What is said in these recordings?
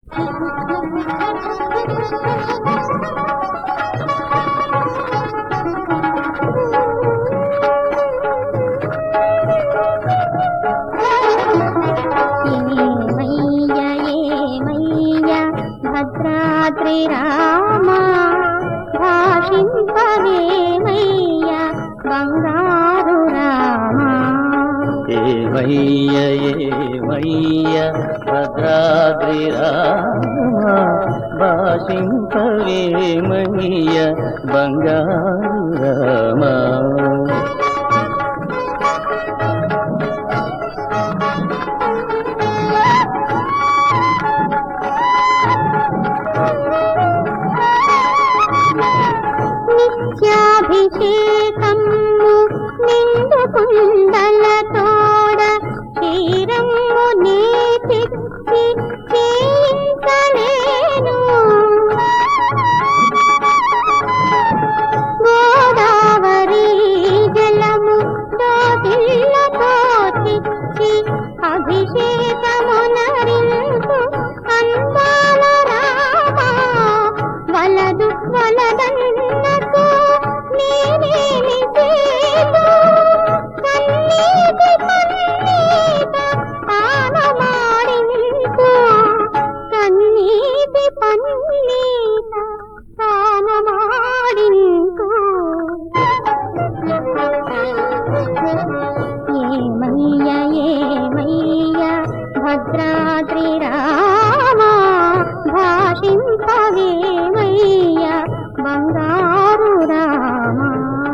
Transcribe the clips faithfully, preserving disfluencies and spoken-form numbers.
ఏమయ్య ఏమయ్య భద్రాద్రి రామా భాషింపవేమయ్య బంగారు రామా. ఏమయ్య ఏమయ్య భద్రాద్రి రామ భాషింపవేమయ్య బంగారు రామ. నిత్యాభిషేకము నిండు కుండలతోడ క్షీరము నేతిచ్చి చేయించలేను. గోదావరి జలము దోసిళ్ళతో తెచ్చి అభిషేకమునరింపు అందాల రామా. వలదు వలదన్నకు నేనేమి చేను. కన్నీటి పన్నీట తానమాడింపు కన్నీటి పన్నీట తానమాడింపు. ఏమయ్య ఏమయ్య భద్రాద్రి రామా భాషింపవేమయ్య బంగారు రామా.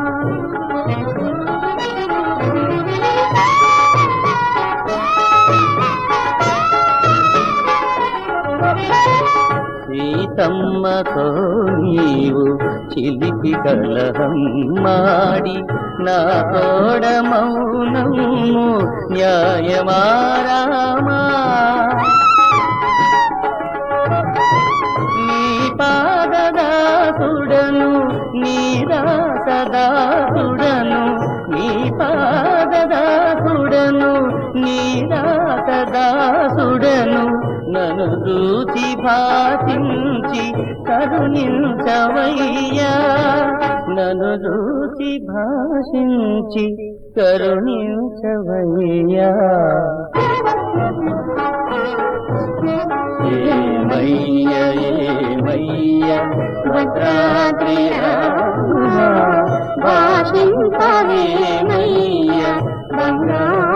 సీతమ్మతో నీవు చిలిపి కలహం మాడి నా తోడ మౌనము న్యాయమా రామా. నీ పాదదాసుడను నీ దాసదాసుడను నీ పాదదాసుడను నీ దాసదాసుడను నన్ను చూచి భాషించి కరుణించవయ్యా. నన్ను చూచి భాషించి కరుణించవయ్యా. ఏమయ్య ఏమయ్య భద్రాద్రి రామ భాషింపవేమయ్య బంగారు